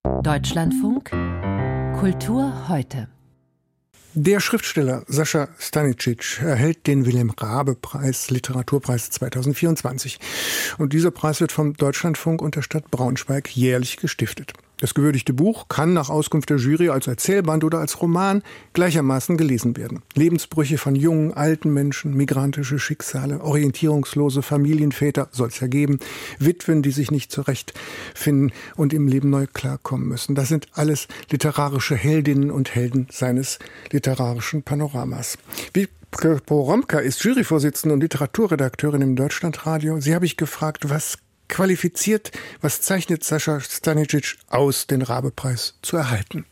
Deutschlandfunk Kultur heute. Der Schriftsteller Sascha Stanisic erhält den Wilhelm-Raabe-Preis, Literaturpreis 2024. Und dieser Preis wird vom Deutschlandfunk und der Stadt Braunschweig jährlich gestiftet. Das gewürdigte Buch kann nach Auskunft der Jury als Erzählband oder als Roman gleichermaßen gelesen werden. Lebensbrüche von jungen, alten Menschen, migrantische Schicksale, orientierungslose Familienväter soll es ja geben, Witwen, die sich nicht zurechtfinden und im Leben neu klarkommen müssen. Das sind alles literarische Heldinnen und Helden seines literarischen Panoramas. Wiebke Poromka ist Juryvorsitzende und Literaturredakteurin im Deutschlandradio. Sie habe ich gefragt, was qualifiziert, was zeichnet Sascha Stanisic aus, den Raabe-Preis zu erhalten?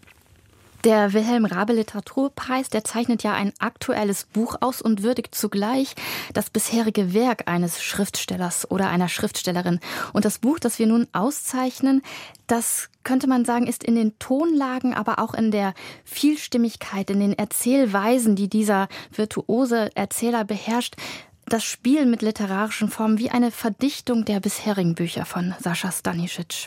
Der Wilhelm-Raabe-Literaturpreis, der zeichnet ja ein aktuelles Buch aus und würdigt zugleich das bisherige Werk eines Schriftstellers oder einer Schriftstellerin. Und das Buch, das wir nun auszeichnen, das könnte man sagen, ist in den Tonlagen, aber auch in der Vielstimmigkeit, in den Erzählweisen, die dieser virtuose Erzähler beherrscht, das Spiel mit literarischen Formen wie eine Verdichtung der bisherigen Bücher von Sascha Stanisic.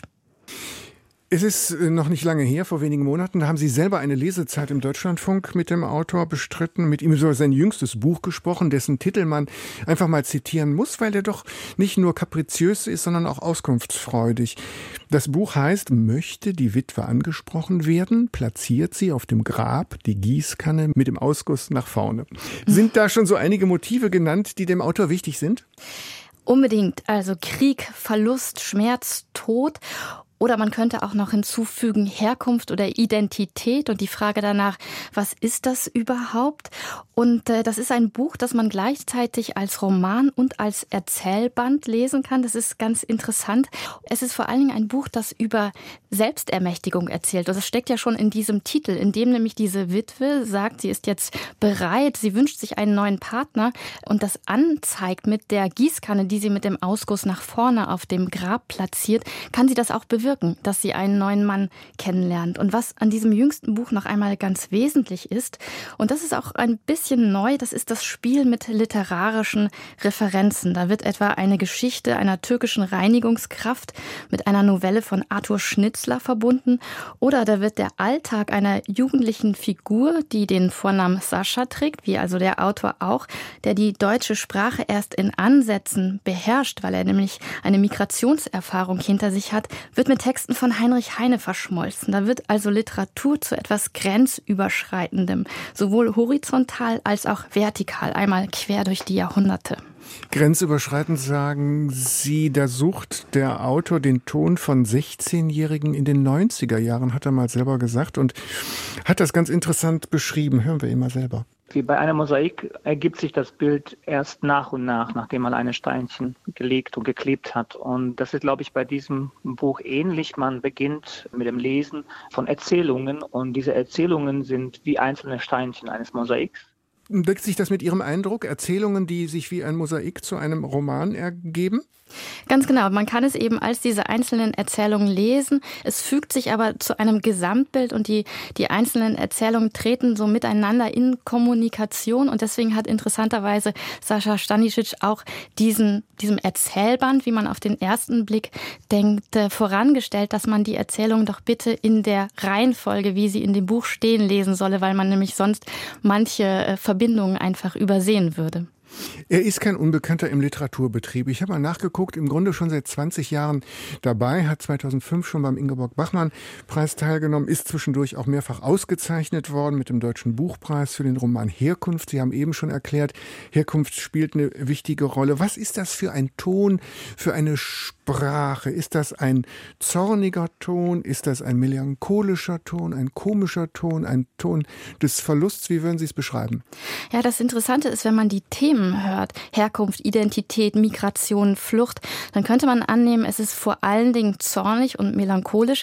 Es ist noch nicht lange her, vor wenigen Monaten, da haben Sie selber eine Lesezeit im Deutschlandfunk mit dem Autor bestritten, mit ihm über sein jüngstes Buch gesprochen, dessen Titel man einfach mal zitieren muss, weil der doch nicht nur kapriziös ist, sondern auch auskunftsfreudig. Das Buch heißt „Möchte die Witwe angesprochen werden, platziert sie auf dem Grab die Gießkanne mit dem Ausguss nach vorne." Sind da schon so einige Motive genannt, die dem Autor wichtig sind? Unbedingt, also Krieg, Verlust, Schmerz, Tod. Oder man könnte auch noch hinzufügen Herkunft oder Identität und die Frage danach, was ist das überhaupt? Und das ist ein Buch, das man gleichzeitig als Roman und als Erzählband lesen kann. Das ist ganz interessant. Es ist vor allen Dingen ein Buch, das über Selbstermächtigung erzählt. Das steckt ja schon in diesem Titel, in dem nämlich diese Witwe sagt, sie ist jetzt bereit, sie wünscht sich einen neuen Partner und das anzeigt mit der Gießkanne, die sie mit dem Ausguss nach vorne auf dem Grab platziert, kann sie das auch bewirken, dass sie einen neuen Mann kennenlernt. Und was an diesem jüngsten Buch noch einmal ganz wesentlich ist, und das ist auch ein bisschen neu, das ist das Spiel mit literarischen Referenzen. Da wird etwa eine Geschichte einer türkischen Reinigungskraft mit einer Novelle von Arthur Schnitzler verbunden, oder da wird der Alltag einer jugendlichen Figur, die den Vornamen Sascha trägt, wie also der Autor auch, der die deutsche Sprache erst in Ansätzen beherrscht, weil er nämlich eine Migrationserfahrung hinter sich hat, wird mit Texten von Heinrich Heine verschmolzen. Da wird also Literatur zu etwas Grenzüberschreitendem, sowohl horizontal als auch vertikal, einmal quer durch die Jahrhunderte. Grenzüberschreitend sagen Sie, da sucht der Autor den Ton von 16-Jährigen in den 90er Jahren, hat er mal selber gesagt und hat das ganz interessant beschrieben. Hören wir ihn mal selber. Wie bei einer Mosaik ergibt sich das Bild erst nach und nach, nachdem man eine Steinchen gelegt und geklebt hat. Und das ist, glaube ich, bei diesem Buch ähnlich. Man beginnt mit dem Lesen von Erzählungen und diese Erzählungen sind wie einzelne Steinchen eines Mosaiks. Deckt sich das mit Ihrem Eindruck? Erzählungen, die sich wie ein Mosaik zu einem Roman ergeben? Ganz genau. Man kann es eben als diese einzelnen Erzählungen lesen. Es fügt sich aber zu einem Gesamtbild und die einzelnen Erzählungen treten so miteinander in Kommunikation. Und deswegen hat interessanterweise Sascha Stanisic auch diesem Erzählband, wie man auf den ersten Blick denkt, vorangestellt, dass man die Erzählung doch bitte in der Reihenfolge, wie sie in dem Buch stehen, lesen solle, weil man nämlich sonst manche Verbindungen einfach übersehen würde. Er ist kein Unbekannter im Literaturbetrieb. Ich habe mal nachgeguckt, im Grunde schon seit 20 Jahren dabei, hat 2005 schon beim Ingeborg-Bachmann-Preis teilgenommen, ist zwischendurch auch mehrfach ausgezeichnet worden mit dem Deutschen Buchpreis für den Roman Herkunft. Sie haben eben schon erklärt, Herkunft spielt eine wichtige Rolle. Was ist das für ein Ton, für eine Sprache? Ist das ein zorniger Ton? Ist das ein melancholischer Ton, ein komischer Ton, ein Ton des Verlusts? Wie würden Sie es beschreiben? Ja, das Interessante ist, wenn man die Themen hört, Herkunft, Identität, Migration, Flucht, dann könnte man annehmen, es ist vor allen Dingen zornig und melancholisch.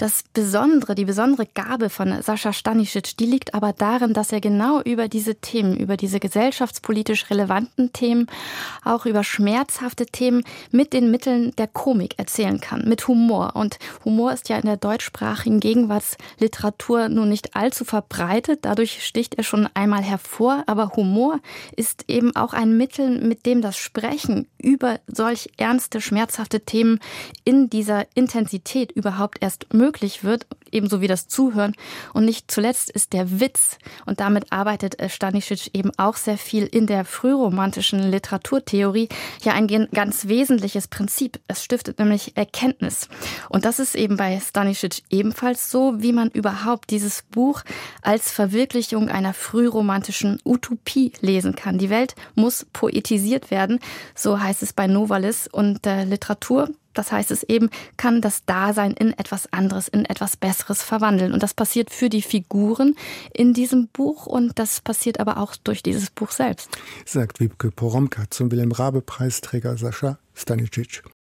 Die besondere Gabe von Sascha Stanisic, die liegt aber darin, dass er genau über diese Themen, über diese gesellschaftspolitisch relevanten Themen, auch über schmerzhafte Themen mit den Mitteln der Komik erzählen kann, mit Humor. Und Humor ist ja in der deutschsprachigen Gegenwartsliteratur nun nicht allzu verbreitet. Dadurch sticht er schon einmal hervor. Aber Humor ist eben auch ein Mittel, mit dem das Sprechen über solch ernste, schmerzhafte Themen in dieser Intensität überhaupt erst möglich wird, ebenso wie das Zuhören. Und nicht zuletzt ist der Witz, und damit arbeitet Stanisic eben auch sehr viel in der frühromantischen Literaturtheorie, ja ein ganz wesentliches Prinzip. Es stiftet nämlich Erkenntnis. Und das ist eben bei Stanisic ebenfalls so, wie man überhaupt dieses Buch als Verwirklichung einer frühromantischen Utopie lesen kann. Die Welt muss poetisiert werden, so heißt es bei Novalis. Und Literatur, das heißt es eben, kann das Dasein in etwas anderes, in etwas Besseres verwandeln. Und das passiert für die Figuren in diesem Buch und das passiert aber auch durch dieses Buch selbst. Sagt Wiebke Poromka zum Wilhelm-Raabe-Preisträger Sascha Stanisic.